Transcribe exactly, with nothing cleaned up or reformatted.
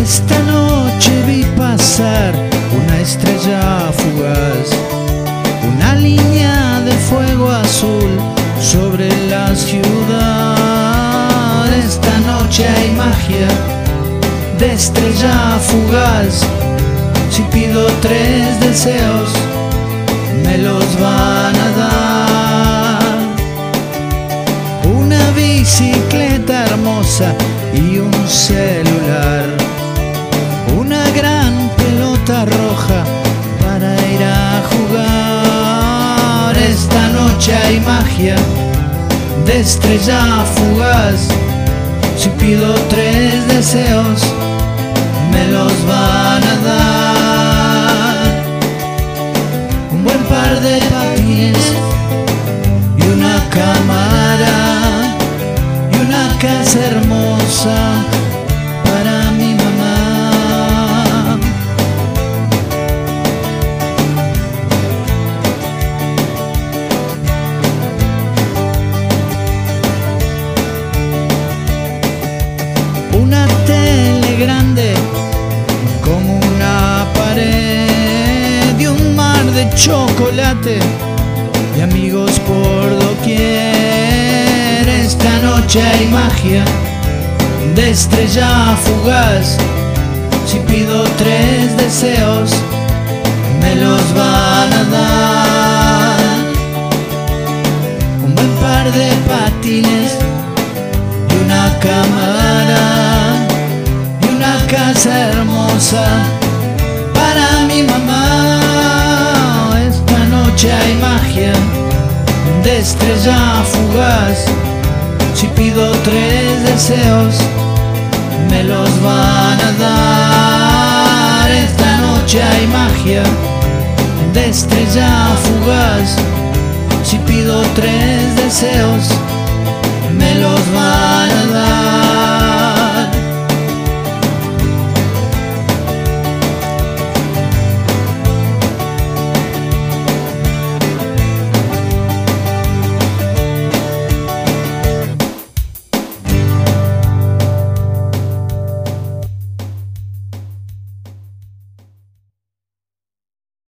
Esta noche vi pasar una estrella fugaz, una línea de fuego azul sobre la ciudad. Esta noche hay magia de estrella fugaz. Si pido tres deseos, me los van a dar. Una bicicleta hermosa y un celular, una gran pelota roja para ir a jugar. Esta noche hay magia de estrella fugaz. Si pido tres deseos, me los van a dar. Un buen par de patines y una cámara y una casa hermosa para mi mamá. Una tele grande como una pared y un mar de chocolate y amigos por doquier. Esta noche hay magia de estrella fugaz. Si pido tres deseos, me los van a dar. Un buen par de patines y una cámara y una casa hermosa para mi mamá. Esta noche hay magia de estrella fugaz. Si pido tres deseos, me los van a dar. Esta noche hay magia de estrella fugaz. Si pido tres deseos, me los van a dar.